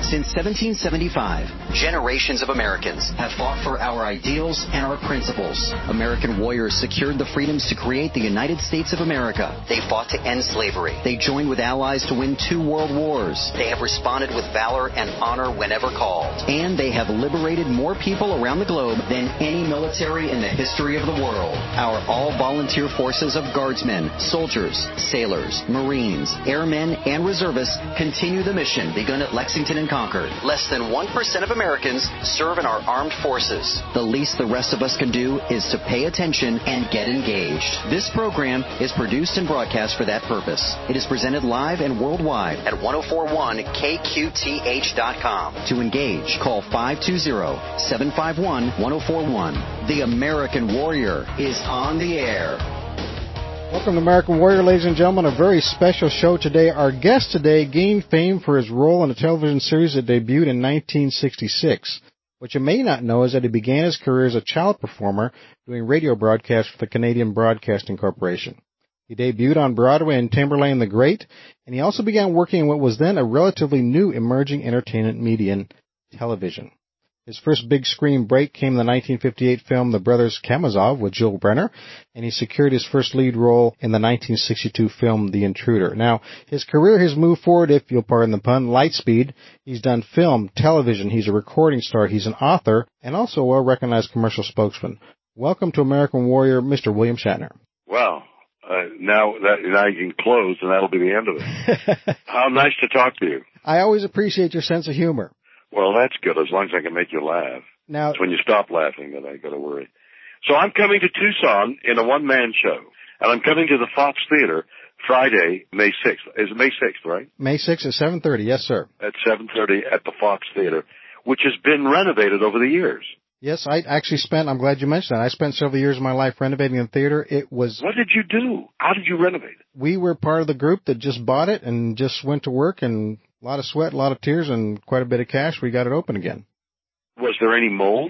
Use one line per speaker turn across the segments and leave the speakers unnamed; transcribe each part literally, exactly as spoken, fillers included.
Since seventeen seventy-five, generations of Americans have fought for our ideals and our principles. American warriors secured the freedoms to create the United States of America. They fought to end slavery. They joined with allies to win two world wars. They have responded with valor and honor whenever called. And they have liberated more people around the globe than any military in the history of the world. Our all-volunteer forces of guardsmen, soldiers, sailors, Marines, airmen, and reservists continue the mission begun at Lexington and Concord. Less than one percent of Americans serve in our armed forces. The least the rest of us can do is to pay attention and get engaged. This program is produced and broadcast for that purpose. It is presented live and worldwide at ten forty-one K Q T H dot com. To engage, call five two zero, seven five one, one zero four one. The American Warrior is on the air.
Welcome to American Warrior, ladies and gentlemen. A very special show today. Our guest today gained fame for his role in a television series that debuted in nineteen sixty-six. What you may not know is that he began his career as a child performer doing radio broadcasts for the Canadian Broadcasting Corporation. He debuted on Broadway in Tamburlaine the Great, and he also began working in what was then a relatively new emerging entertainment medium, television. His first big screen break came in the nineteen fifty-eight film The Brothers Karamazov with Jules Brenner, and he secured his first lead role in the nineteen sixty-two film The Intruder. Now, his career has moved forward, if you'll pardon the pun, light speed. He's done film, television, he's a recording star, he's an author, and also a well-recognized commercial spokesman. Welcome to American Warrior, Mister William Shatner.
Wow. Uh, now that now you can close, and that'll be the end of it. How nice to talk to you.
I always appreciate your sense of humor.
Well, that's good, as long as I can make you laugh.
Now,
it's when you stop laughing that I got to worry. So I'm coming to Tucson in a one-man show, and I'm coming to the Fox Theater Friday, May sixth. Is it May sixth, right?
May sixth at seven thirty, yes, sir.
At seven thirty at the Fox Theater, which has been renovated over the years.
Yes, I actually spent, I'm glad you mentioned that, I spent several years of my life renovating the theater. It was...
What did you do? How did you renovate it?
We were part of the group that just bought it and just went to work, and a lot of sweat, a lot of tears, and quite a bit of cash. We got it open again.
Was there any mold?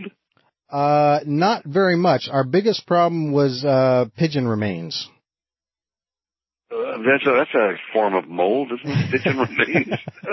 Uh, not very much. Our biggest problem was uh, pigeon remains.
Uh, that's a that's a form of mold, isn't it? Pigeon remains.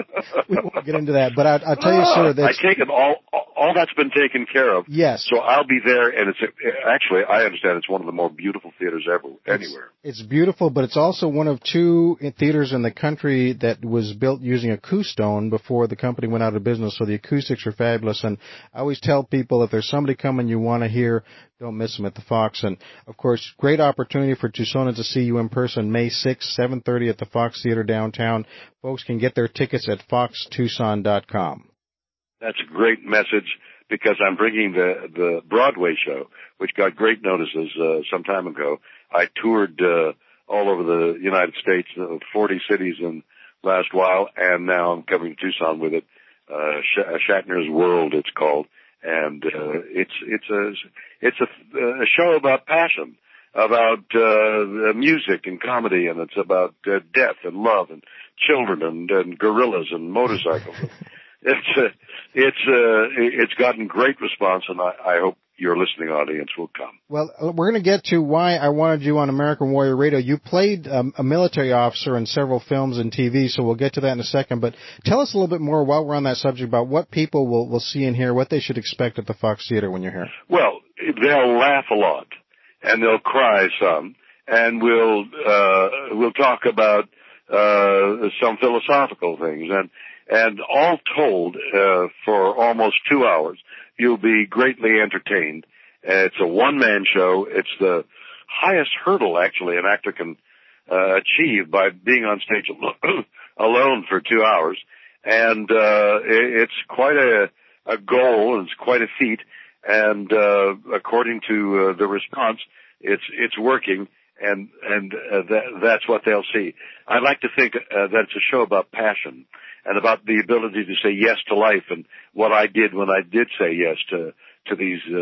We won't get into that, but I, I'll tell you, sir, that
I take it all all that's been taken care of.
Yes.
So I'll be there, and it's actually I understand it's one of the more beautiful theaters ever anywhere.
It's, it's beautiful, but it's also one of two theaters in the country that was built using Acoustone before the company went out of business. So the acoustics are fabulous, and I always tell people if there's somebody coming you want to hear, don't miss them at the Fox. And of course, great opportunity for Tucsonans to see you in person May sixth, seven thirty at the Fox Theater downtown. Folks can get their tickets at fox tucson dot com.
That's a great message, because I'm bringing the the Broadway show, which got great notices uh, some time ago. I toured uh, all over the United States, uh, forty cities in last while, and now I'm coming to Tucson with it. Uh, Sh- Shatner's World, it's called, and uh, it's it's a it's a, a show about passion, about uh, music and comedy, and it's about uh, death and love and children and, and gorillas and motorcycles. It's uh, it's uh, it's gotten great response, and I, I hope your listening audience will come.
Well, we're going to get to why I wanted you on American Warrior Radio. You played um, a military officer in several films and T V, so we'll get to that in a second. But tell us a little bit more while we're on that subject about what people will, will see and hear, what they should expect at the Fox Theater when you're here.
Well, they'll laugh a lot, and they'll cry some, and we'll uh, we'll talk about uh, some philosophical things, and and all told, uh, for almost two hours, you'll be greatly entertained. Uh, it's a one-man show. It's the highest hurdle, actually, an actor can uh, achieve by being on stage alone for two hours. And uh, it's quite a, a goal, and it's quite a feat. And uh, according to uh, the response, it's it's working, and and uh, that, that's what they'll see. I like to think uh, that it's a show about passion and about the ability to say yes to life, and what I did when I did say yes to to these uh,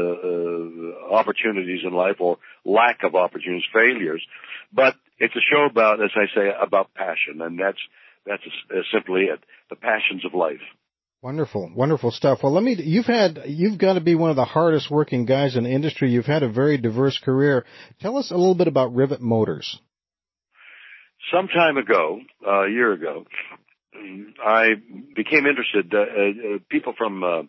uh, opportunities in life, or lack of opportunities, failures. But it's a show about, as I say, about passion, and that's that's uh, simply it, the passions of life.
Wonderful, wonderful stuff. Well, let me, you've had, you've got to be one of the hardest working guys in the industry. You've had a very diverse career. Tell us a little bit about Rivet Motors.
Some time ago, uh, a year ago, I became interested. Uh, uh, people from uh,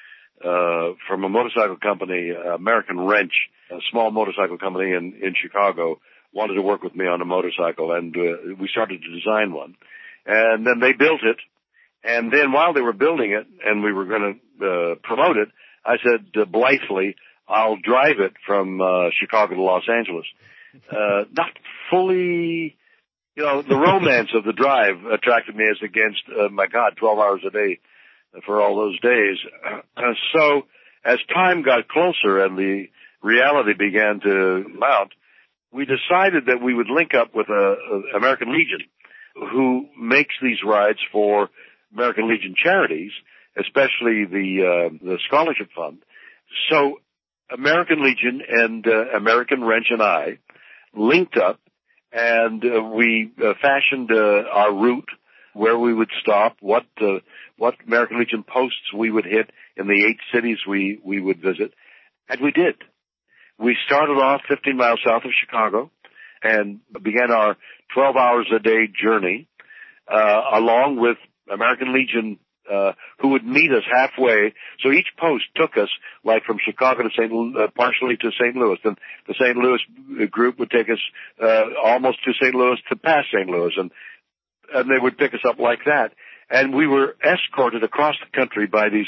uh, from a motorcycle company, uh, American Wrench, a small motorcycle company in, in Chicago, wanted to work with me on a motorcycle, and uh, we started to design one. And then they built it, and then while they were building it, and we were going to uh, promote it, I said uh, blithely, I'll drive it from uh, Chicago to Los Angeles. Uh, not fully, you know, the romance of the drive attracted me as against, uh, my God, twelve hours a day for all those days. Uh, so as time got closer and the reality began to mount, we decided that we would link up with a, a American Legion, who makes these rides for American Legion charities, especially the uh, the scholarship fund. So American Legion and uh, American Wrench and I linked up, and uh, we uh, fashioned uh, our route, where we would stop, what uh, what American Legion posts we would hit in the eight cities we, we would visit, and we did. We started off fifteen miles south of Chicago and began our twelve hours a day journey, uh, along with American Legion, uh, who would meet us halfway. So each post took us, like, from Chicago to Saint Uh, partially to Saint Louis. Then the Saint Louis group would take us, uh, almost to Saint Louis to past Saint Louis, and, and they would pick us up like that. And we were escorted across the country by these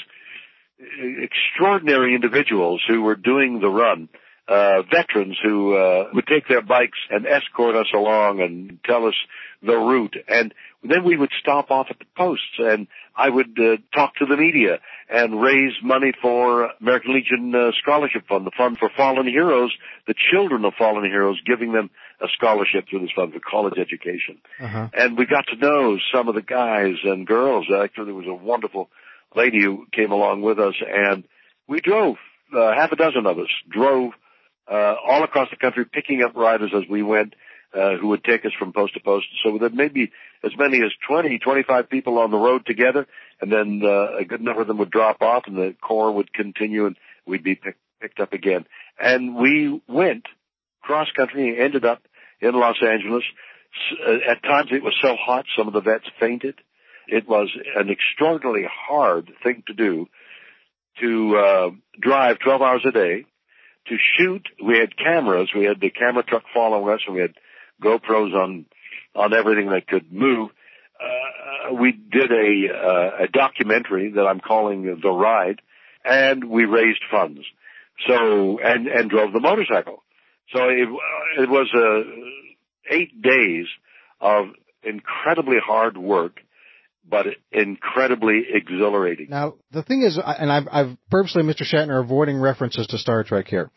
extraordinary individuals who were doing the run. Uh, veterans who, uh, would take their bikes and escort us along and tell us the route. And then we would stop off at the posts, and I would, uh, talk to the media and raise money for American Legion, uh, Scholarship Fund, the fund for fallen heroes, the children of fallen heroes, giving them a scholarship through this fund for college education. Uh-huh. And we got to know some of the guys and girls. Actually, there was a wonderful lady who came along with us, and we drove, uh, half a dozen of us drove Uh, all across the country, picking up riders as we went, uh, who would take us from post to post. So there may be as many as twenty, twenty-five people on the road together, and then uh, a good number of them would drop off, and the core would continue, and we'd be pick, picked up again. And we went cross country and ended up in Los Angeles. Uh, at times it was so hot, some of the vets fainted. It was an extraordinarily hard thing to do, to uh, drive twelve hours a day, to shoot. We had cameras. We had the camera truck following us, and we had GoPros on on everything that could move. Uh, we did a uh, a documentary that I'm calling The Ride, and we raised funds. So and and drove the motorcycle. So it it was uh, eight days of incredibly hard work, but incredibly exhilarating.
Now, the thing is, and I've, I've purposely, Mister Shatner, avoiding references to Star Trek here,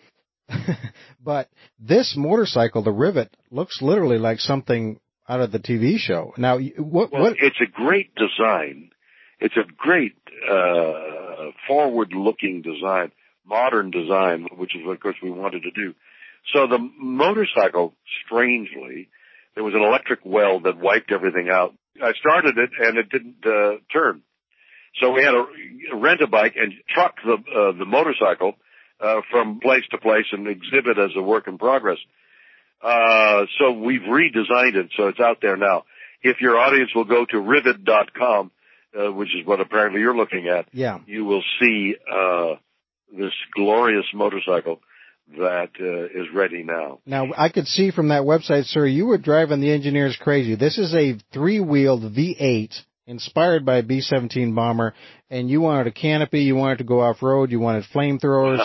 but this motorcycle, the Rivet, looks literally like something out of the T V show. Now, what?
Well,
what?
It's a great design. It's a great uh, forward-looking design, modern design, which is what, of course, we wanted to do. So the motorcycle, strangely, there was an electric weld that wiped everything out. I started it, and it didn't uh, turn. So we had to rent a bike and truck the uh, the motorcycle uh, from place to place and exhibit as a work in progress. Uh, so we've redesigned it, so it's out there now. If your audience will go to rivet dot com, uh, which is what apparently you're looking at,
yeah,
you will see uh, this glorious motorcycle that uh, is ready now.
Now, I could see from that website, sir, you were driving the engineers crazy. This is a three-wheeled V eight inspired by a B seventeen bomber, and you wanted a canopy, you wanted to go off-road, you wanted flamethrowers.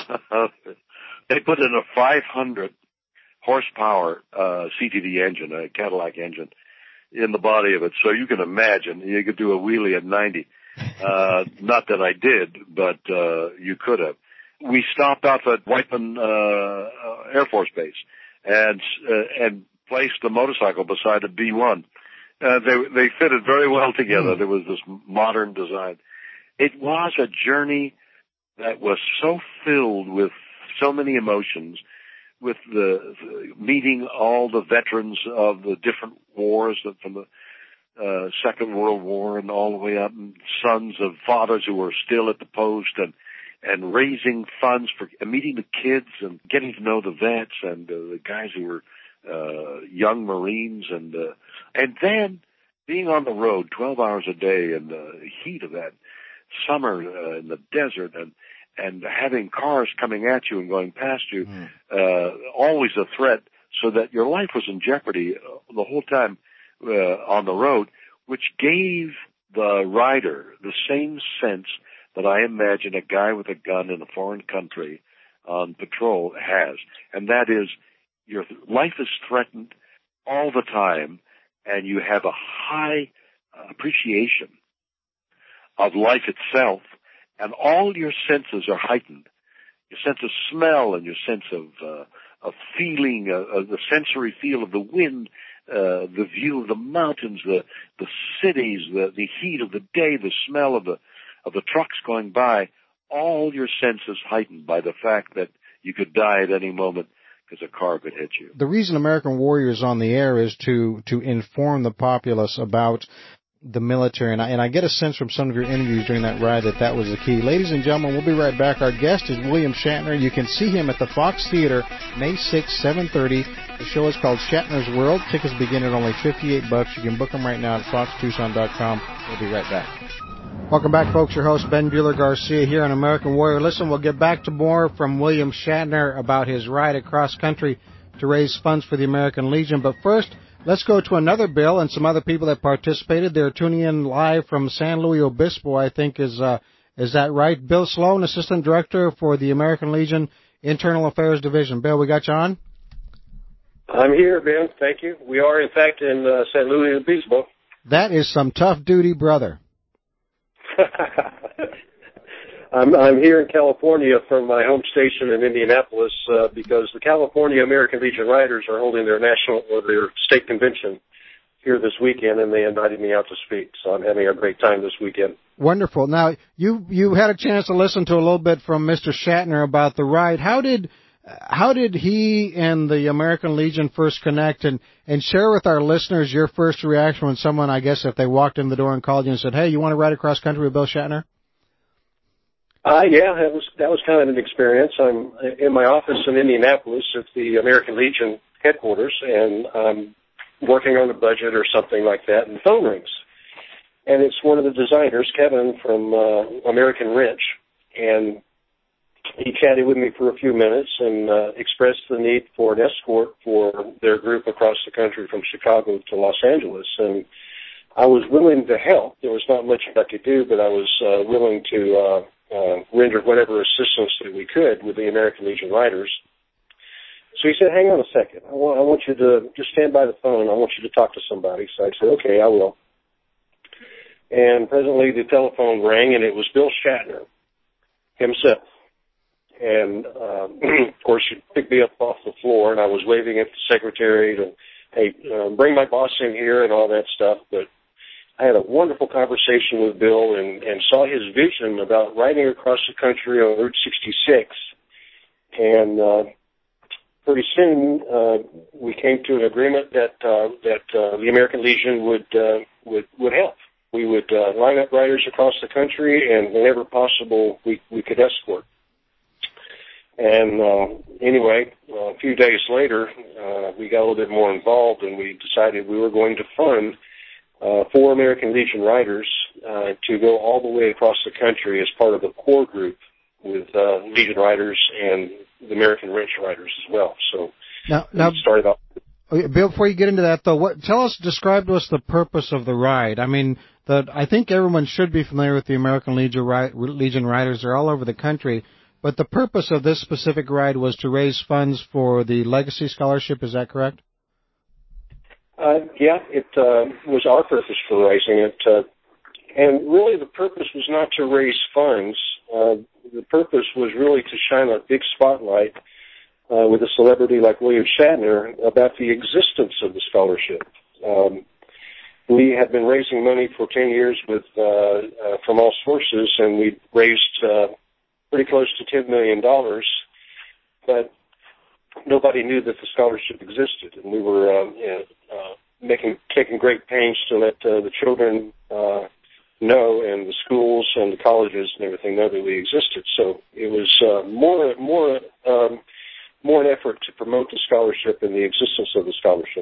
They put in a five hundred horsepower uh, C T D engine, a Cadillac engine, in the body of it. So you can imagine you could do a wheelie at ninety. Uh, not that I did, but uh, you could have. We stopped off at Whiteman uh, Air Force Base and uh, and placed the motorcycle beside a B one. Uh, they they fitted very well together. Mm. There was this modern design. It was a journey that was so filled with so many emotions, with the, the meeting all the veterans of the different wars from the uh, Second World War and all the way up, and sons of fathers who were still at the post, and and raising funds for uh, meeting the kids and getting to know the vets and uh, the guys who were uh, young Marines, and uh, and then being on the road twelve hours a day in the heat of that summer uh, in the desert, and and having cars coming at you and going past you, mm. uh, always a threat, so that your life was in jeopardy the whole time uh, on the road, which gave the rider the same sense that I imagine a guy with a gun in a foreign country on patrol has, and that is your life is threatened all the time, and you have a high uh, appreciation of life itself, and all your senses are heightened. Your sense of smell and your sense of uh, of feeling, uh, uh, the sensory feel of the wind, uh, the view of the mountains, the the cities, the the heat of the day, the smell of the of the trucks going by. All your senses heightened by the fact that you could die at any moment because a car could hit you.
The reason American Warrior is on the air is to to inform the populace about the military, and I, and I get a sense from some of your interviews during that ride that that was the key. Ladies and gentlemen, we'll be right back. Our guest is William Shatner. You can see him at the Fox Theater May sixth, seven thirty. The show is called Shatner's World. Tickets begin at only fifty-eight bucks. You can book them right now at fox tucson dot com. We'll be right back. Welcome back, folks. Your host, Ben Bueller-Garcia, here on American Warrior. Listen, we'll get back to more from William Shatner about his ride across country to raise funds for the American Legion. But first, let's go to another bill and some other people that participated. They're tuning in live from San Luis Obispo, I think. Is uh, is that right? Bill Sloan, Assistant Director for the American Legion Internal Affairs Division. Bill, we got you on?
I'm here, Ben. Thank you. We are, in fact, in uh, San Luis Obispo.
That is some tough duty, brother.
I'm, I'm here in California from my home station in Indianapolis uh, because the California American Legion Riders are holding their national or their state convention here this weekend, and they invited me out to speak. So I'm having a great time this weekend.
Wonderful. Now, you you had a chance to listen to a little bit from Mister Shatner about the ride. How did how did he and the American Legion first connect, and, and share with our listeners your first reaction when someone, I guess, if they walked in the door and called you and said, hey, you want to ride across country with Bill Shatner?
Uh, yeah, that was, that was kind of an experience. I'm in my office in Indianapolis at the American Legion headquarters, and I'm working on a budget or something like that, and the phone rings. And it's one of the designers, Kevin, from uh, American Wrench, and he chatted with me for a few minutes and uh, expressed the need for an escort for their group across the country from Chicago to Los Angeles. And I was willing to help. There was not much I could do, but I was uh, willing to uh, uh, render whatever assistance that we could with the American Legion Riders. So he said, hang on a second. I want, I want you to just stand by the phone. I want you to talk to somebody. So I said, okay, I will. And presently the telephone rang, and it was Bill Shatner himself. And, uh, of course, he picked me up off the floor, and I was waving at the secretary to, hey, uh, bring my boss in here and all that stuff. But I had a wonderful conversation with Bill and, and saw his vision about riding across the country on Route sixty-six. And uh, pretty soon uh, we came to an agreement that uh, that uh, the American Legion would uh, would would help. We would uh, line up riders across the country, and whenever possible, we we could escort. And uh, anyway, uh, a few days later, uh, we got a little bit more involved, and we decided we were going to fund uh, four American Legion Riders uh, to go all the way across the country as part of a core group with uh, Legion Riders and the American Wrench Riders as well. So
now, now
we started off.
Okay, Bill, before you get into that, though, what, tell us, describe to us the purpose of the ride. I mean, the, I think everyone should be familiar with the American Legion, Legion Riders. They're all over the country. But the purpose of this specific ride was to raise funds for the Legacy Scholarship. Is that correct?
Uh, yeah, it uh, was our purpose for raising it. Uh, and really the purpose was not to raise funds. Uh, the purpose was really to shine a big spotlight uh, with a celebrity like William Shatner about the existence of the scholarship. Um, we had been raising money for ten years with uh, uh, from all sources, and we raised uh, pretty close to ten million dollars, but nobody knew that the scholarship existed, and we were uh, you know, uh, making taking great pains to let uh, the children uh, know, and the schools and the colleges and everything know that we existed. So it was uh, more more um, more an effort to promote the scholarship and the existence of the scholarship.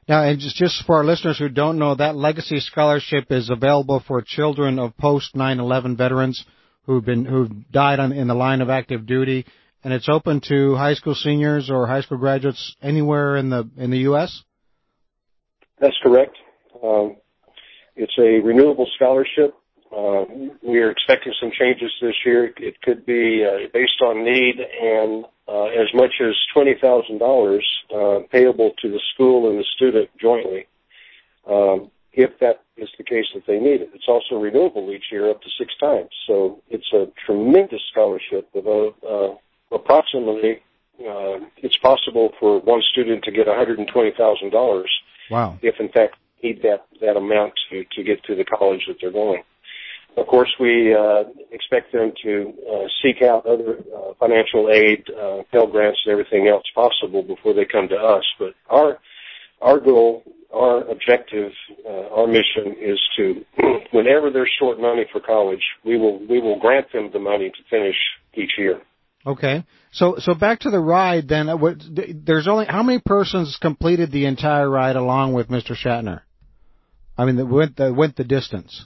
Now, and just, just for our listeners who don't know, that Legacy Scholarship is available for children of post nine eleven veterans who've been who've died on, in the line of active duty, and it's open to high school seniors or high school graduates anywhere in the in the U S.
That's correct. Um, it's a renewable scholarship. Uh, we are expecting some changes this year. It could be uh, based on need and uh, as much as twenty thousand dollars uh, payable to the school and the student jointly, um, if that is the case that they need it. It's also renewable each year up to six times. So it's a tremendous scholarship. Of uh, approximately, uh, it's possible for one student to get one hundred twenty thousand dollars.
Wow.
If, in fact, need that, that amount to, to get to the college that they're going. Of course, we uh, expect them to uh, seek out other uh, financial aid, uh, Pell Grants, and everything else possible before they come to us. But our our goal, our objective, uh, our mission is to, whenever they're short money for college, we will we will grant them the money to finish each year.
Okay. So so back to the ride then. There's only how many persons completed the entire ride along with Mister Shatner? I mean, that went the went the distance.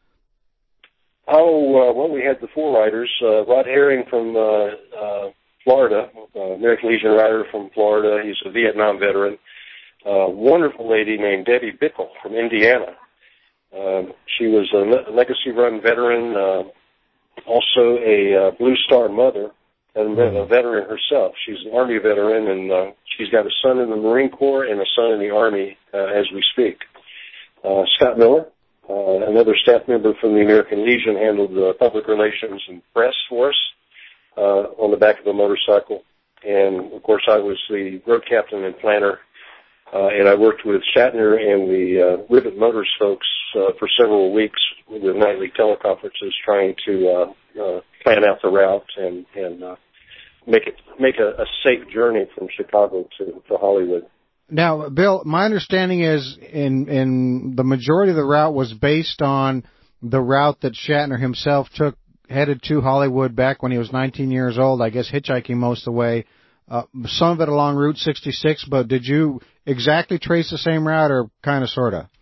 Oh, uh, well, we had the four riders. Uh, Rod Herring from uh, uh, Florida, uh, American Legion rider from Florida. He's a Vietnam veteran. A uh, wonderful lady named Debbie Bickle from Indiana. Um, she was a Le- Legacy Run veteran, uh, also a uh, Blue Star mother, and a veteran herself. She's an Army veteran, and uh, she's got a son in the Marine Corps and a son in the Army uh, as we speak. Uh, Scott Miller, uh, another staff member from the American Legion, handled the public relations and press for us uh, on the back of a motorcycle. And, of course, I was the road captain and planner, uh, and I worked with Shatner and the uh, Rivet Motors folks uh, for several weeks with nightly teleconferences trying to uh, uh, plan out the route and, and uh, make it make a, a safe journey from Chicago to, to Hollywood.
Now, Bill, my understanding is in in the majority of the route was based on the route that Shatner himself took, headed to Hollywood back when he was nineteen years old, I guess hitchhiking most of the way, uh, some of it along Route sixty-six, but did you exactly trace the same route or kind of, sort of?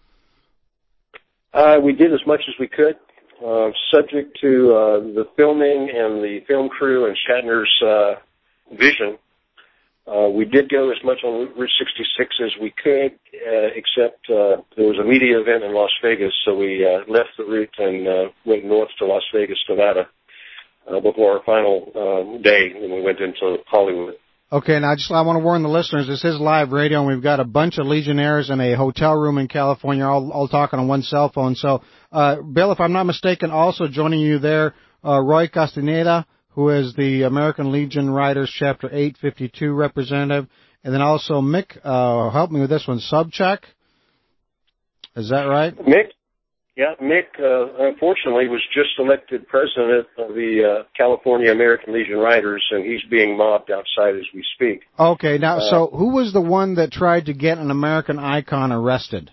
Uh, we did as much as we could, uh, subject to uh, the filming and the film crew and Shatner's uh, vision. Uh, we did go as much on Route sixty-six as we could, uh, except uh, there was a media event in Las Vegas, so we uh, left the route and uh, went north to Las Vegas, Nevada, uh, before our final uh, day when we went into Hollywood.
Okay, now I just I want to warn the listeners, this is live radio, and we've got a bunch of Legionnaires in a hotel room in California, all, all talking on one cell phone. So, uh, Bill, if I'm not mistaken, also joining you there, uh, Roy Castaneda, who is the American Legion Riders Chapter eight fifty-two representative, and then also Mick, uh, help me with this one, Sobchak. Is that right?
Mick, yeah, Mick, uh, unfortunately, was just elected president of the uh, California American Legion Riders, and he's being mobbed outside as we speak.
Okay, now,
uh,
so who was the one that tried to get an American icon arrested?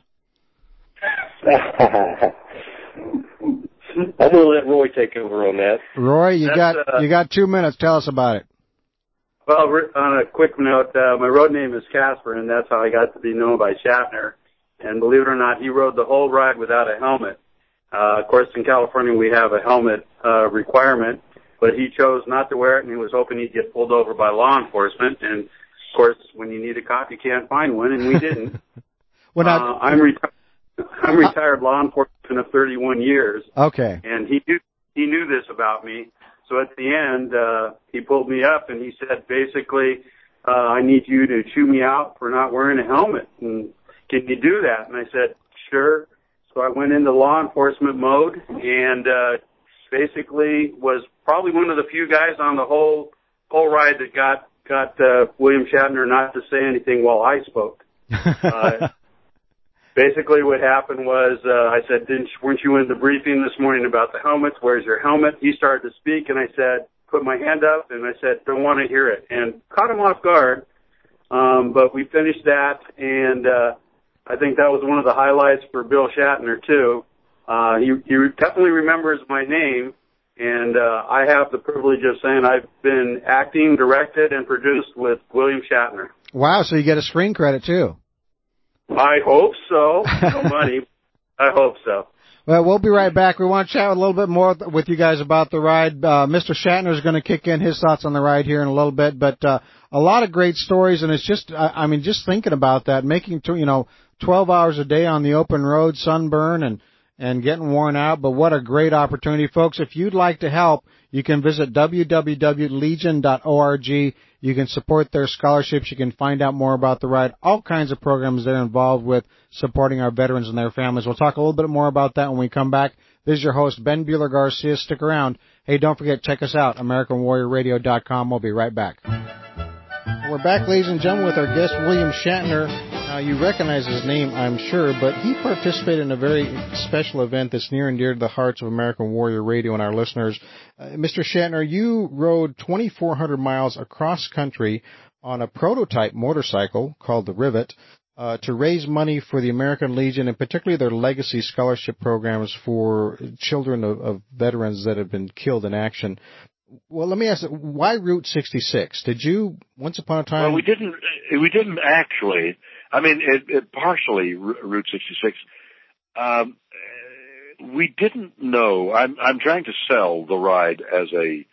I'm going to let Roy take over on that.
Roy, you
That's,
got
uh,
you got two minutes. Tell us about it.
Well, on a quick note, uh, my road name is Casper, and that's how I got to be known by Shatner. And believe it or not, he rode the whole ride without a helmet. Uh, of course, in California, we have a helmet uh, requirement, but he chose not to wear it, and he was hoping he'd get pulled over by law enforcement. And, of course, when you need a cop, you can't find one, and we didn't.
well, now,
uh, I'm retired. I'm retired law enforcement of thirty-one years.
Okay.
And he knew, he knew this about me. So at the end, uh, he pulled me up and he said, basically, uh, I need you to chew me out for not wearing a helmet. And can you do that? And I said, sure. So I went into law enforcement mode and, uh, basically was probably one of the few guys on the whole, whole ride that got, got, uh, William Shatner not to say anything while I spoke. uh, Basically, what happened was uh, I said, Didn't, weren't you in the briefing this morning about the helmets? Where's your helmet? He started to speak, and I said, put my hand up, and I said, don't want to hear it, and caught him off guard. Um, but we finished that, and uh, I think that was one of the highlights for Bill Shatner, too. Uh, he, he definitely remembers my name, and uh, I have the privilege of saying I've been acting, directed, and produced with William Shatner.
Wow, so you get a screen credit, too.
I hope so. No money. I hope so.
Well, we'll be right back. We want to chat a little bit more with you guys about the ride. Uh, Mister Shatner is going to kick in his thoughts on the ride here in a little bit, but uh, a lot of great stories, and it's just, I, I mean, just thinking about that, making, you know, twelve hours a day on the open road, sunburn, and and getting worn out, but what a great opportunity. Folks, if you'd like to help, you can visit w w w dot legion dot org. You can support their scholarships. You can find out more about the ride, all kinds of programs they're involved with supporting our veterans and their families. We'll talk a little bit more about that when we come back. This is your host, Ben Bueller-Garcia. Stick around. Hey, don't forget, check us out, American Warrior Radio dot com. We'll be right back. We're back, ladies and gentlemen, with our guest, William Shatner. Now, you recognize his name, I'm sure, but he participated in a very special event that's near and dear to the hearts of American Warrior Radio and our listeners. Uh, Mister Shatner, you rode twenty-four hundred miles across country on a prototype motorcycle called the Rivet uh, to raise money for the American Legion and particularly their legacy scholarship programs for children of, of veterans that have been killed in action. Well, let me ask, why Route sixty-six? Did you, once upon a time...
Well, we didn't, we didn't actually. I mean, it, it partially Route sixty-six. Um, we didn't know. I'm, I'm trying to sell the ride as a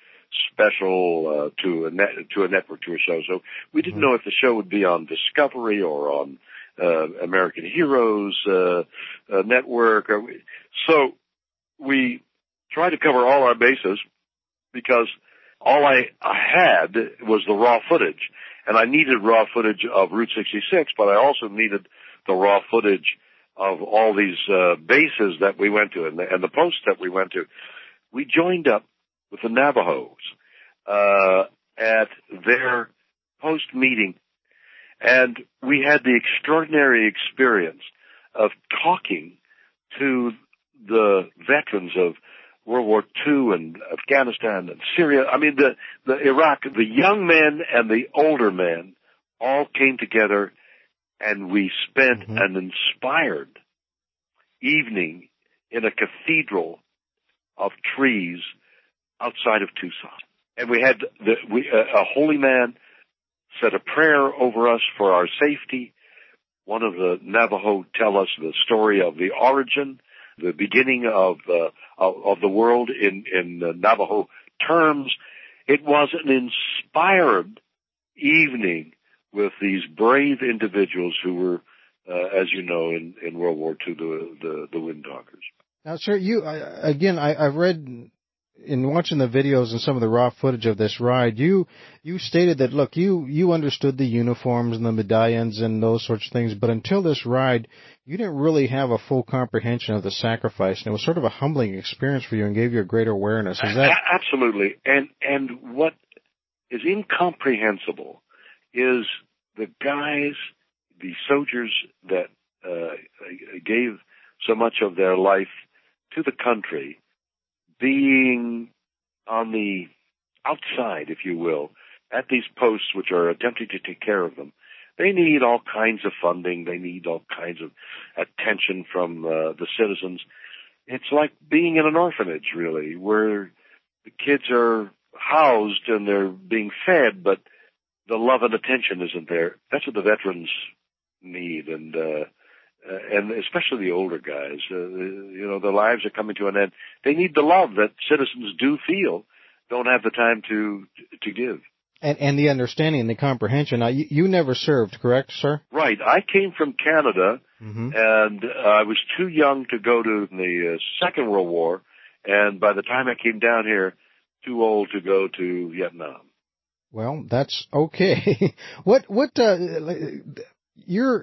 special uh, to a net, to a network tour show. So we didn't know if the show would be on Discovery or on uh, American Heroes uh, uh, Network. Or we, so we tried to cover all our bases, because all I, I had was the raw footage, and I needed raw footage of Route sixty-six, but I also needed the raw footage of all these uh, bases that we went to and the, and the posts that we went to. We joined up with the Navajos uh, at their post meeting, and we had the extraordinary experience of talking to the veterans of World War Two and Afghanistan and Syria. I mean, the, the Iraq, the young men and the older men all came together, and we spent mm-hmm. an inspired evening in a cathedral of trees outside of Tucson. And we had the, we, uh, a holy man said a prayer over us for our safety. One of the Navajo tell us the story of the origin, the beginning of, uh, of, of the world in, in uh, Navajo terms. It was an inspired evening with these brave individuals who were, uh, as you know, in, in World War Two, the, the, the Windtalkers.
Now, sir, you, I, again, I, I've read in watching the videos and some of the raw footage of this ride, you you stated that, look, you, you understood the uniforms and the medallions and those sorts of things, but until this ride, you didn't really have a full comprehension of the sacrifice, and it was sort of a humbling experience for you and gave you a greater awareness. Is that...
Absolutely. And, and what is incomprehensible is the guys, the soldiers that uh, gave so much of their life to the country, being on the outside, if you will, at these posts which are attempting to take care of them. They need all kinds of funding. They need all kinds of attention from uh, the citizens. It's like being in an orphanage, really, where the kids are housed and they're being fed, but the love and attention isn't there. That's what the veterans need, and uh, uh, and especially the older guys. Uh, you know, their lives are coming to an end. They need the love that citizens do feel, don't have the time to to give.
And, and the understanding and the comprehension. Now, you, you never served, correct, sir?
Right. I came from Canada, mm-hmm. and uh, I was too young to go to the uh, Second World War, and by the time I came down here, too old to go to Vietnam.
Well, that's okay. what, what, uh, you're,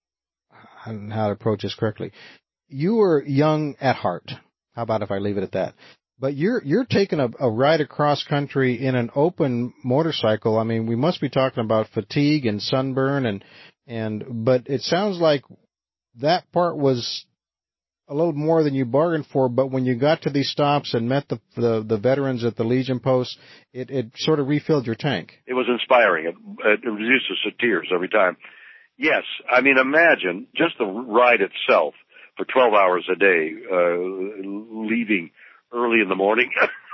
I don't know how to approach this correctly. You were young at heart. How about if I leave it at that? But you're, you're taking a, a ride across country in an open motorcycle. I mean, we must be talking about fatigue and sunburn and, and, but it sounds like that part was a little more than you bargained for, but when you got to these stops and met the the, the veterans at the Legion post, it, it sort of refilled your tank.
It was inspiring. It, it reduced us to tears every time. Yes, I mean, imagine just the ride itself for twelve hours a day, uh, leaving early in the morning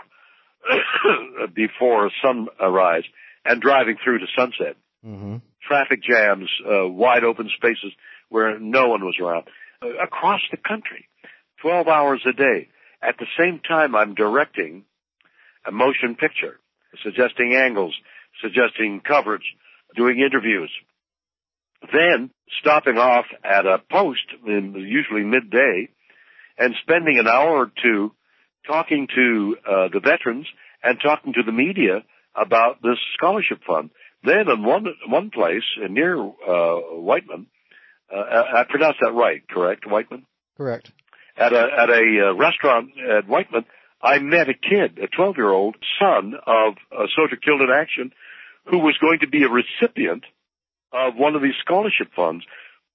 before sunrise and driving through to sunset. Mm-hmm. Traffic jams, uh, wide open spaces. where no one was around, uh, across the country, twelve hours a day. At the same time, I'm directing a motion picture, suggesting angles, suggesting coverage, doing interviews. Then stopping off at a post, in usually midday, and spending an hour or two talking to uh, the veterans and talking to the media about this scholarship fund. Then in one one place uh, near uh, Whiteman, uh, I pronounced that right, correct, Whiteman?
Correct.
At a at a uh, restaurant at Whiteman, I met a kid, a twelve-year-old son of a soldier killed in action, who was going to be a recipient of one of these scholarship funds.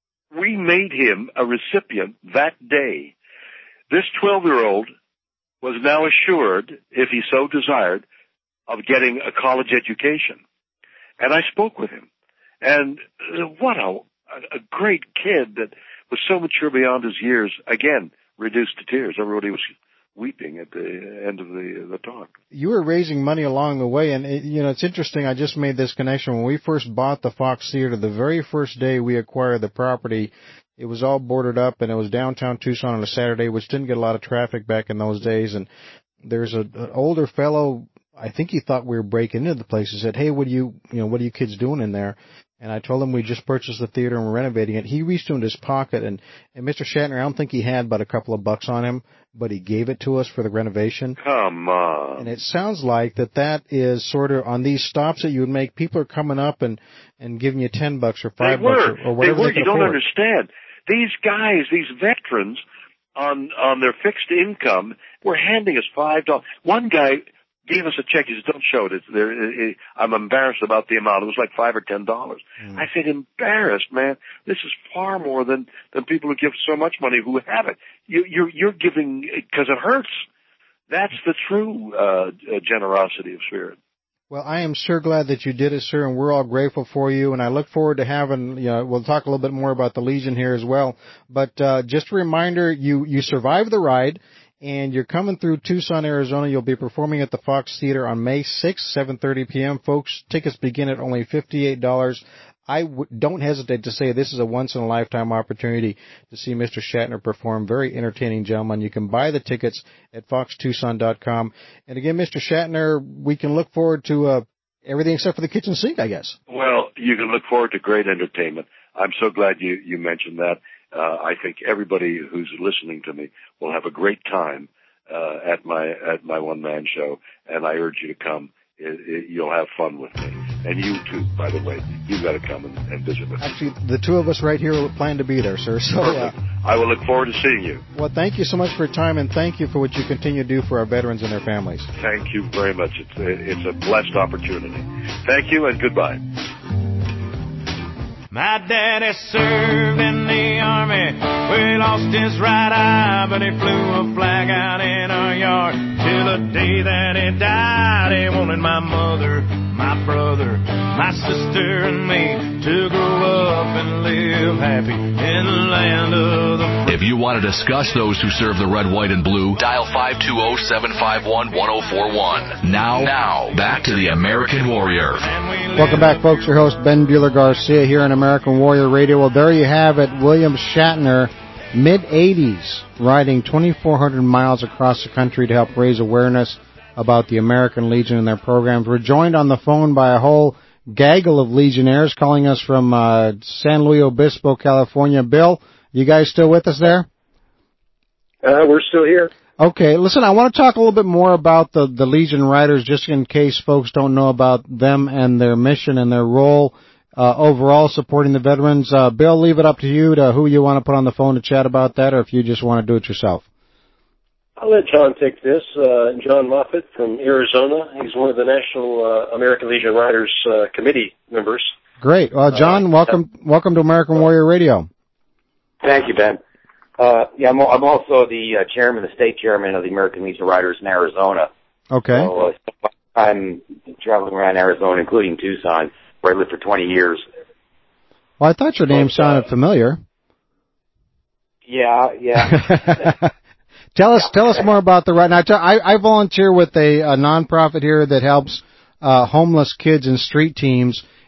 We made him a recipient that day. This twelve-year-old was now assured, if he so desired, of getting a college education. And I spoke with him. And what a, a great kid that was so mature beyond his years, again, reduced to tears. Everybody was weeping at the end of the the talk. You
were raising money along the way, and it, you know, it's interesting. I just made this connection. When we first bought the Fox Theater, the very first day we acquired the property, it was all boarded up, and it was downtown Tucson on a Saturday, which didn't get a lot of traffic back in those days. And there's a, an older fellow, I think he thought we were breaking into the place. He said, "Hey, what are you, you know, what are you kids doing in there?" And I told him we just purchased the theater and we're renovating it. He reached into his pocket, and, and Mister Shatner, I don't think he had but a couple of bucks on him, but he gave it to us for the renovation.
Come on.
And it sounds like that that is sort of, on these stops that you would make, people are coming up and, and giving you ten bucks or five
they were.
bucks or, or whatever
they were.
they can
You don't
afford.
understand. These guys, these veterans, on on their fixed income, were handing us five dollars. One guy gave us a check. He said, "Don't show it. It's there. It, it, I'm embarrassed about the amount." It was like five or ten dollars. Mm. I said, "Embarrassed, man. This is far more than than people who give so much money who have it. You, you're you're giving because it hurts. That's the true uh, generosity of spirit."
Well, I am sure glad that you did it, sir, and we're all grateful for you. And I look forward to having, you know, we'll talk a little bit more about the Legion here as well. But uh, just a reminder, you you survived the ride. And you're coming through Tucson, Arizona. You'll be performing at the Fox Theater on May sixth, seven thirty p.m. Folks, tickets begin at only fifty-eight dollars. I w- don't hesitate to say this is a once-in-a-lifetime opportunity to see Mister Shatner perform. Very entertaining gentleman. You can buy the tickets at fox tucson dot com. And again, Mister Shatner, we can look forward to uh, everything except for the kitchen sink, I guess.
Well, you can look forward to great entertainment. I'm so glad you, you mentioned that. Uh, I think everybody who's listening to me will have a great time uh, at my at my one man show, and I urge you to come. It, it, you'll have fun with me, and you too. By the way, you've got to come and, and visit with me.
Actually, the two of us right here plan to be there, sir. So uh,
I will look forward to seeing you.
Well, thank you so much for your time, and thank you for what you continue to do for our veterans and their families.
Thank you very much. It's a, it's a blessed opportunity. Thank you, and goodbye.
My daddy served in the army, where he lost his right eye, but he flew a flag out in our yard. Till the day that he died, he wanted my mother, my brother, my sister, and me to grow up and live happy in the land of the free.
If you want to discuss those who serve the red, white, and blue, dial five two zero, seven five one, one zero four one. Now, now, back to the American Warrior.
Welcome back, folks. Your host, Ben Bueller Garcia, here on American Warrior Radio. Well, there you have it. William Shatner, mid eighties, riding twenty-four hundred miles across the country to help raise awareness about the American Legion and their programs. We're joined on the phone by a whole gaggle of Legionnaires calling us from uh, San Luis Obispo, California. Bill, you guys still with us there?
Uh, we're still here.
Okay, listen, I want to talk a little bit more about the, the Legion Riders, just in case folks don't know about them and their mission and their role uh, overall supporting the veterans. Uh, Bill, leave it up to you to who you want to put on the phone to chat about that, or if you just want to do it yourself.
I'll let John take this. Uh, John Moffitt from Arizona. He's one of the National uh, American Legion Riders uh, Committee members.
Great. Well, John, uh, welcome welcome to American Warrior Radio.
Thank you, Ben. Uh, yeah, I'm, I'm also the uh, chairman, the state chairman of the American Legion Riders in Arizona.
Okay.
So uh, I'm traveling around Arizona, including Tucson, where I lived for twenty years.
Well, I thought your name but, sounded uh, familiar.
Yeah, yeah.
Tell us, tell us more about the ride. Now, I, I volunteer with a, a nonprofit here that helps uh, homeless kids and street teams,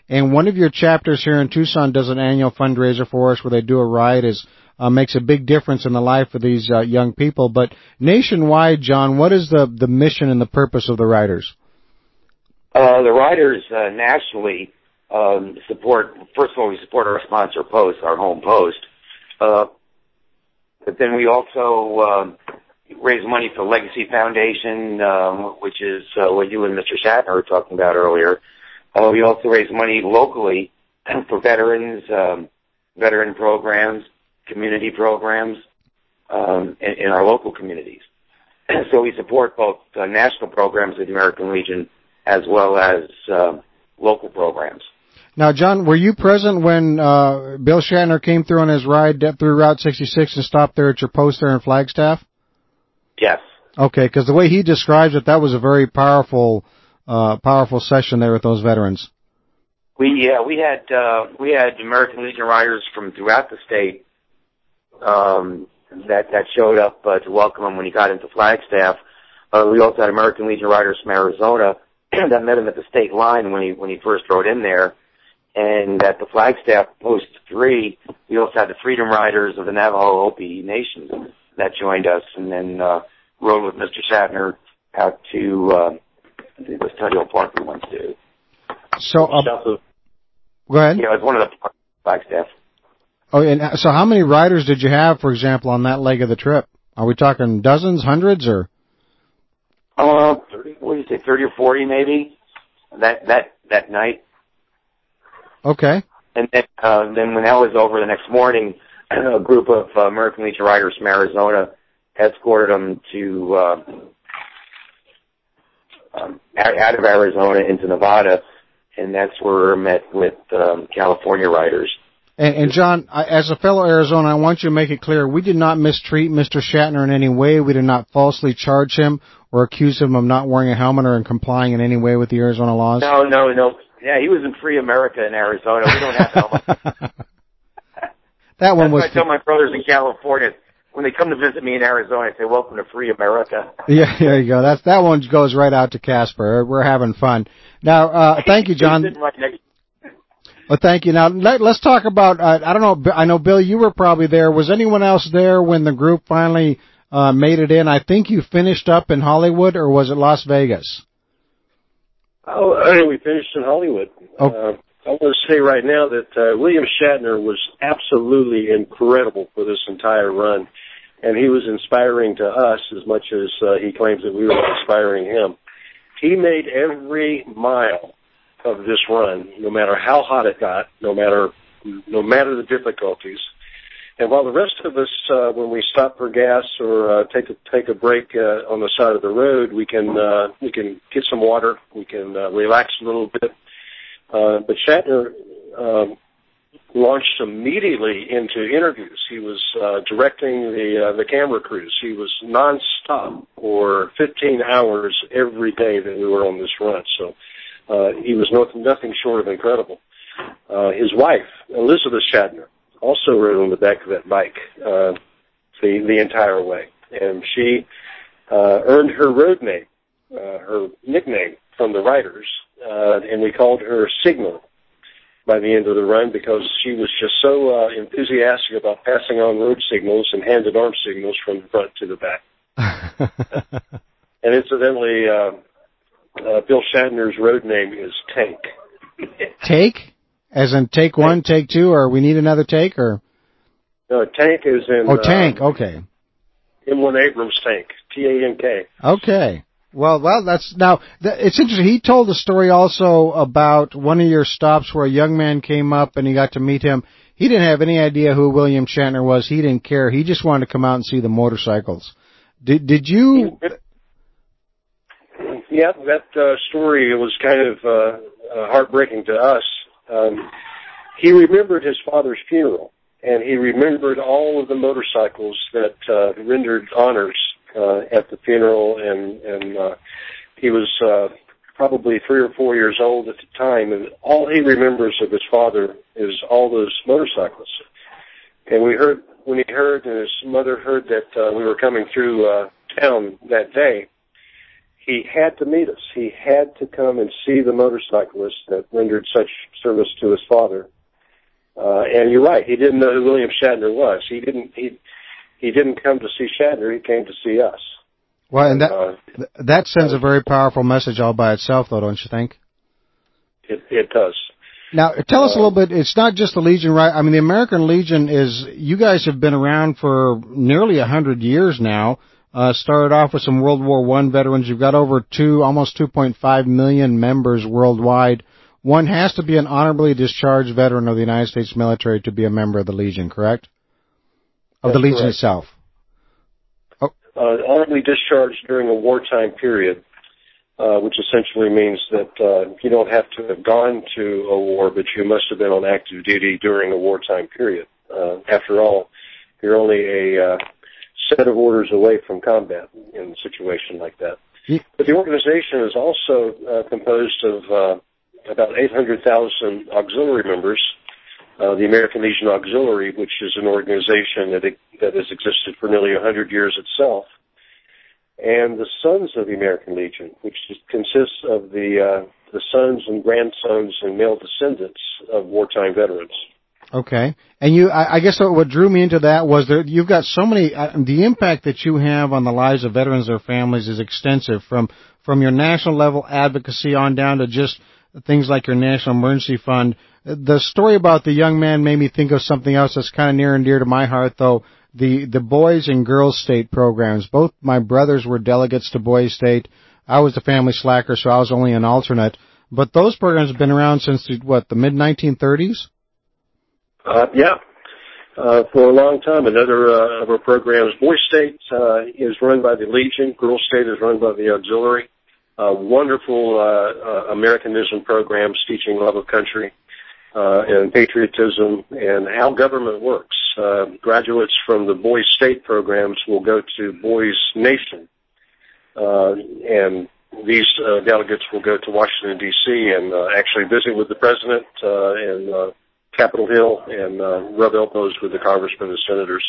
And one of your chapters here in Tucson does an annual fundraiser for us where they do a ride. Is uh, makes a big difference in the life of these uh, young people. But nationwide, John, what is the, the mission and the purpose of the riders?
Uh, the riders uh, nationally um, support, first of all, we support our sponsor Post, our home Post. Uh, but then we also um, raise money for Legacy Foundation, um, which is uh, what you and Mister Shatner were talking about earlier. Uh, we also raise money locally for veterans, um, veteran programs, community programs um, in, in our local communities. So we support both uh, national programs of the American Legion as well as uh, local programs.
Now, John, were you present when uh, Bill Shatner came through on his ride through Route sixty-six and stopped there at your post there in Flagstaff?
Yes.
Okay, because the way he describes it, that was a very powerful, uh, powerful session there with those veterans.
We yeah we had uh, we had American Legion riders from throughout the state um, that that showed up uh, to welcome him when he got into Flagstaff. Uh, we also had American Legion riders from Arizona that met him at the state line when he when he first rode in there. And at the Flagstaff Post three, we also had the Freedom Riders of the Navajo Hopi Nation that joined us, and then uh, rode with Mister Shatner out to uh, I think it was Tudhill Park we went to.
So, uh, go ahead.
Yeah, it was one of the Flagstaff.
Oh, and so how many riders did you have, for example, on that leg of the trip? Are we talking dozens, hundreds, or?
Uh, what do you say, thirty or forty maybe, that, that, that night.
Okay.
And then, uh, then when that was over the next morning, a group of uh, American Legion riders from Arizona escorted them to, uh, um, out of Arizona into Nevada, and that's where we met with um, California riders.
And, and John, I, as a fellow Arizona, I want you to make it clear, we did not mistreat Mister Shatner in any way. We did not falsely charge him or accuse him of not wearing a helmet or in complying in any way with the Arizona laws.
No, no, no. Yeah, he was in Free America in Arizona. We don't have helmets.
That one
That's
was.
what I tell my brothers in California. When they come to visit me in Arizona, I say, "Welcome to Free America."
Yeah, there you go. That's that one goes right out to Casper. We're having fun. Now, uh, thank you, John.
Right next.
Well, thank you. Now, let, let's talk about, uh, I don't know, I know, Bill, you were probably there. Was anyone else there when the group finally uh, made it in? I think you finished up in Hollywood, or was it Las Vegas?
Oh, we finished in Hollywood.
Oh.
Uh, I want to say right now that uh, William Shatner was absolutely incredible for this entire run, and he was inspiring to us as much as uh, he claims that we were inspiring him. He made every mile of this run, no matter how hot it got, no matter no matter the difficulties. And while the rest of us, uh, when we stop for gas or uh, take a take a break uh, on the side of the road, we can uh, we can get some water, we can uh, relax a little bit. Uh, but Shatner um, launched immediately into interviews. He was uh, directing the uh, the camera crews. He was nonstop for fifteen hours every day that we were on this run. So. Uh, he was no, nothing short of incredible. Uh, his wife, Elizabeth Shatner, also rode on the back of that bike uh, the the entire way, and she uh, earned her road name, uh, her nickname from the riders, uh, and we called her Signal by the end of the run because she was just so uh, enthusiastic about passing on road signals and handed arm signals from the front to the back. And incidentally. Uh, Uh, Bill Shatner's road name is Tank.
Take? As in take one, take two, or we need another take, or?
No, Tank is in...
Oh, Tank,
uh,
okay.
M one Abrams Tank, T A N K.
Okay. Well, well, that's, now, th- it's interesting, he told a story also about one of your stops where a young man came up and he got to meet him. He didn't have any idea who William Shatner was. He didn't care. He just wanted to come out and see the motorcycles. Did, did you...
Yeah, that uh, story was kind of uh, uh, heartbreaking to us. Um, he remembered his father's funeral, and he remembered all of the motorcycles that uh, rendered honors uh, at the funeral, and, and uh, he was uh, probably three or four years old at the time, and all he remembers of his father is all those motorcycles. And we heard, when he heard and his mother heard that uh, we were coming through uh, town that day, he had to meet us. He had to come and see the motorcyclist that rendered such service to his father. Uh, and you're right, he didn't know who William Shatner was. He didn't, he, he didn't come to see Shatner, he came to see us.
Well, and that,
uh,
that sends a very powerful message all by itself, though, don't you think?
It, it does.
Now, tell us a little bit, it's not just the Legion, right? I mean, the American Legion is, you guys have been around for nearly a hundred years now. Uh, started off with some World War One veterans. You've got over two, almost two point five million members worldwide. One has to be an honorably discharged veteran of the United States military to be a member of the Legion, correct? Of
That's
the Legion
correct.
itself. Oh.
Uh, honorably discharged during a wartime period, uh, which essentially means that uh, you don't have to have gone to a war, but you must have been on active duty during a wartime period. Uh, after all, you're only a uh, set of orders away from combat in a situation like that.
Yeah.
But the organization is also uh, composed of uh, about eight hundred thousand auxiliary members, uh, the American Legion Auxiliary, which is an organization that, that has existed for nearly one hundred years itself, and the Sons of the American Legion, which is, consists of the, uh, the sons and grandsons and male descendants of wartime veterans.
Okay. And you, I, I guess what drew me into that was that you've got so many, uh, the impact that you have on the lives of veterans and their families is extensive, from, from your national level advocacy on down to just things like your National Emergency Fund. The story about the young man made me think of something else that's kind of near and dear to my heart, though, the, the Boys and Girls State programs. Both my brothers were delegates to Boys State. I was the family slacker, so I was only an alternate. But those programs have been around since, the, what, the mid nineteen thirties?
Uh, yeah, uh, for a long time. Another uh, of our programs, Boy State, uh, is run by the Legion. Girl State is run by the Auxiliary. Uh, wonderful uh, uh, Americanism programs teaching love of country uh, and patriotism and how government works. Uh, graduates from the Boy State programs will go to Boys Nation, uh, and these uh, delegates will go to Washington, D C and uh, actually visit with the president uh, and uh, Capitol Hill and uh, rub elbows with the congressmen and senators.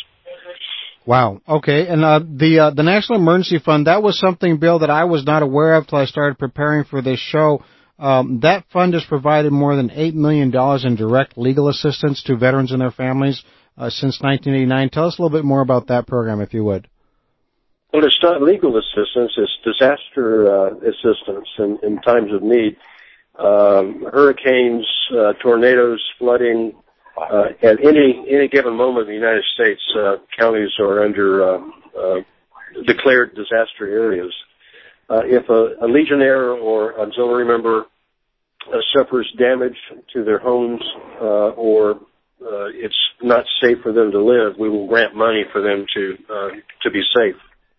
Wow. Okay. And uh, the uh, the National Emergency Fund, that was something, Bill, that I was not aware of till I started preparing for this show. Um, that fund has provided more than eight million dollars in direct legal assistance to veterans and their families uh, since nineteen eighty-nine. Tell us a little bit more about that program, if you would.
Well, it's not legal assistance. It's disaster uh, assistance in, in times of need. Um, hurricanes, uh, tornadoes, flooding, uh, at any any given moment in the United States, uh, counties are under uh, uh, declared disaster areas. Uh, if a, a Legionnaire or auxiliary member uh, suffers damage to their homes uh, or uh, it's not safe for them to live, we will grant money for them to uh, to be safe.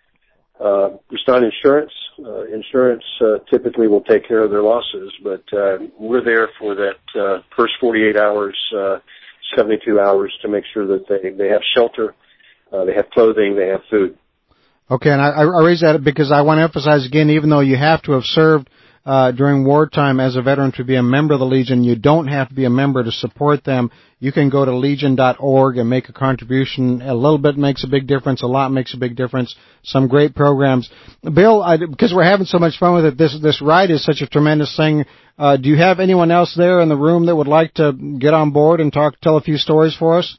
Uh, it's not insurance. Uh, insurance uh, typically will take care of their losses, but uh, we're there for that uh, first forty-eight hours, uh, seventy-two hours to make sure that they, they have shelter, uh, they have clothing, they have food.
Okay, and I, I raise that because I want to emphasize again, even though you have to have served uh, during wartime as a veteran to be a member of the Legion, you don't have to be a member to support them. You can go to legion dot org and make a contribution. A little bit makes a big difference. A lot makes a big difference. Some great programs. Bill, I, because we're having so much fun with it, this this ride is such a tremendous thing. Uh, do you have anyone else there in the room that would like to get on board and talk, tell a few stories for us?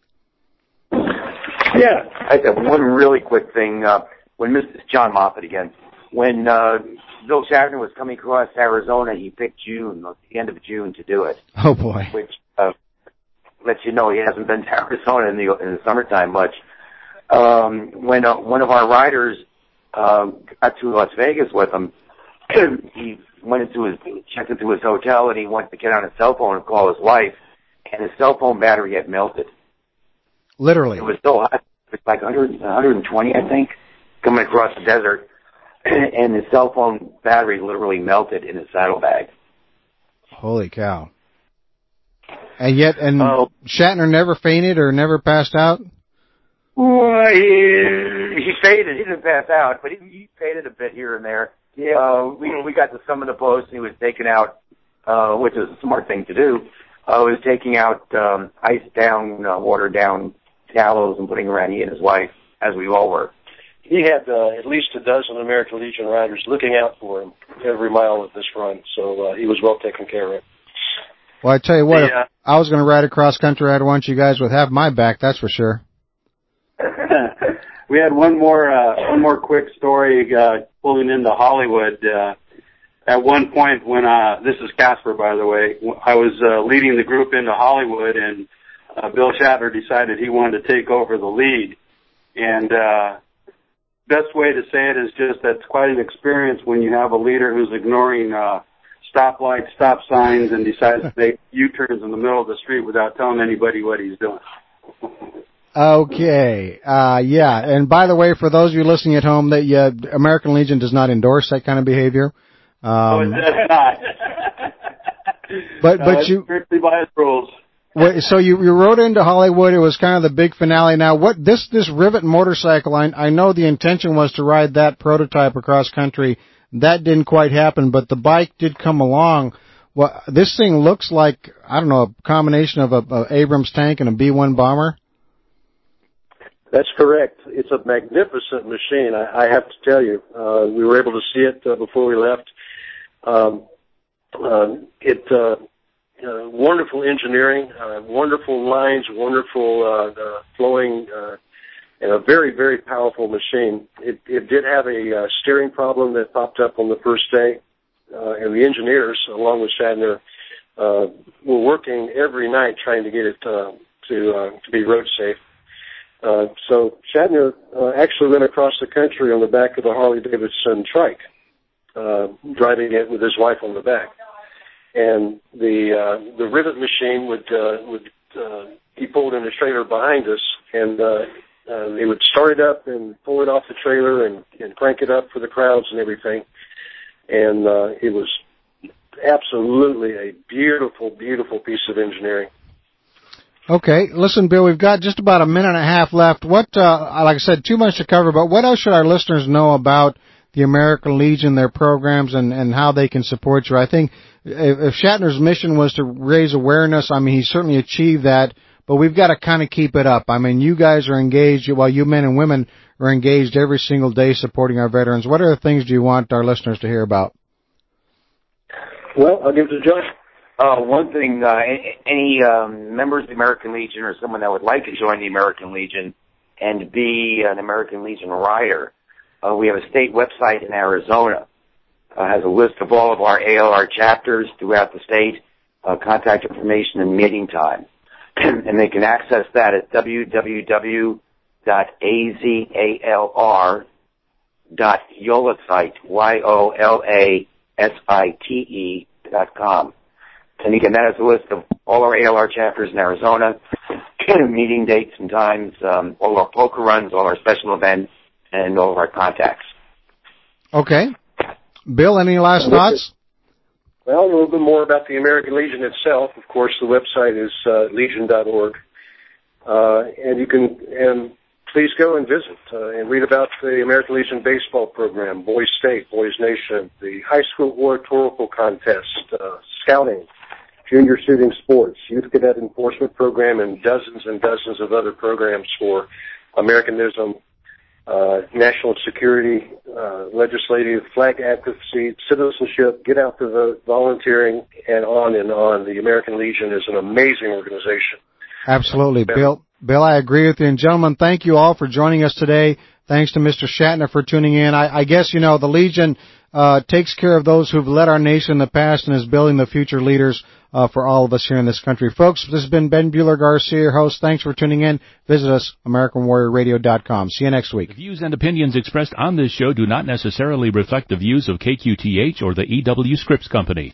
Yeah, I have one really quick thing. Uh, when Mister John Moffat again, when uh, Bill Shatner was coming across Arizona, he picked June, the end of June, to do it.
Oh boy!
Which uh, lets you know he hasn't been to Arizona in the in the summertime much. Um, when uh, one of our riders uh, got to Las Vegas with him, he went into his checked into his hotel and he went to get on his cell phone and call his wife, and his cell phone battery had melted.
Literally,
it was so hot. It was like one hundred, one hundred twenty, I think, coming across the desert, and his cell phone battery literally melted in his saddlebag.
Holy cow! And yet, and
oh.
Shatner never fainted or never passed out?
Well, he, he faded. He didn't pass out, but he, he faded a bit here and there. Yeah. Uh, we we got to some of the posts, and he was taking out, uh, which is a smart thing to do. Uh, he was taking out um, ice down, uh, water down towels and putting around he and his wife, as we all were.
he had uh, at least a dozen American Legion riders looking out for him every mile of this run, so uh, he was well taken care of.
Well, I tell you what,
Yeah.
if I was going to ride across country, I'd want you guys would have my back, that's for sure.
We had one more, uh, one more quick story, uh, pulling into Hollywood. Uh, at one point when, uh, this is Casper, by the way, I was, uh, leading the group into Hollywood, and, uh, Bill Shatner decided he wanted to take over the lead. And, uh, best way to say it is just that's quite an experience when you have a leader who's ignoring, uh, stoplights, stop signs, and decides to make U-turns in the middle of the street without telling anybody what he's doing.
Okay, uh, yeah, and by the way, for those of you listening at home, that yeah, American Legion does not endorse that kind of behavior. Um,
oh, it does not.
but,
no,
but
it's
you,
strictly by his rules.
Wait, so you, you rode into Hollywood. It was kind of the big finale. Now, what this this Rivet motorcycle? I, I know the intention was to ride that prototype across country. That didn't quite happen, but the bike did come along. Well, this thing looks like, I don't know, a combination of a, a Abrams tank and a B one bomber.
That's correct. It's a magnificent machine, I, I have to tell you. Uh, we were able to see it uh, before we left. Um, uh, it uh, uh, wonderful engineering, uh, wonderful lines, wonderful uh, uh, flowing, uh, and a very, very powerful machine. It, it did have a uh, steering problem that popped up on the first day, uh, and the engineers, along with Shatner, uh, were working every night trying to get it uh, to uh, to be road safe. Uh, so Shatner uh, actually went across the country on the back of a Harley-Davidson trike, uh, driving it with his wife on the back. And the uh, the Rivet machine would uh, would uh, be pulled in a trailer behind us, and uh, uh, they would start it up and pull it off the trailer and, and crank it up for the crowds and everything. And uh, it was absolutely a beautiful, beautiful piece of engineering.
Okay, listen, Bill, we've got just about a minute and a half left. What, uh, like I said, too much to cover, but what else should our listeners know about the American Legion, their programs, and, and how they can support you? I think if, if Shatner's mission was to raise awareness, I mean, he certainly achieved that, but we've got to kind of keep it up. I mean, you guys are engaged, well, you men and women are engaged every single day supporting our veterans. What other things do you want our listeners to hear about?
Well, I'll give it to Josh.
Uh, one thing, uh, any um, members of the American Legion or someone that would like to join the American Legion and be an American Legion rider, uh, we have a state website in Arizona. Uh, has a list of all of our A L R chapters throughout the state, uh, contact information and meeting time. And they can access that at w w w dot a z a l r dot yolasite, Y O L A S I T E dot com. And again, that is a list of all our A L R chapters in Arizona, meeting dates and times, um, all our poker runs, all our special events, and all of our contacts.
Okay. Bill, any last thoughts?
Well, a little bit more about the American Legion itself. Of course, the website is uh, legion dot org. Uh, and you can, and please go and visit uh, and read about the American Legion baseball program, Boys State, Boys Nation, the high school oratorical contest, uh, scouting, junior shooting sports, youth cadet enforcement program, and dozens and dozens of other programs for Americanism, uh, national security, uh, legislative, flag advocacy, citizenship, get out to vote, volunteering, and on and on. The American Legion is an amazing organization.
Absolutely. Bill, Bill, I agree with you. And gentlemen, thank you all for joining us today. Thanks to Mister Shatner for tuning in. I, I guess, you know, the Legion uh takes care of those who've led our nation in the past and is building the future leaders uh for all of us here in this country. Folks, this has been Ben Bueller-Garcia, your host. Thanks for tuning in. Visit us, American Warrior Radio dot com. See you next week.
The views and opinions expressed on this show do not necessarily reflect the views of K Q T H or the E W Scripps Company.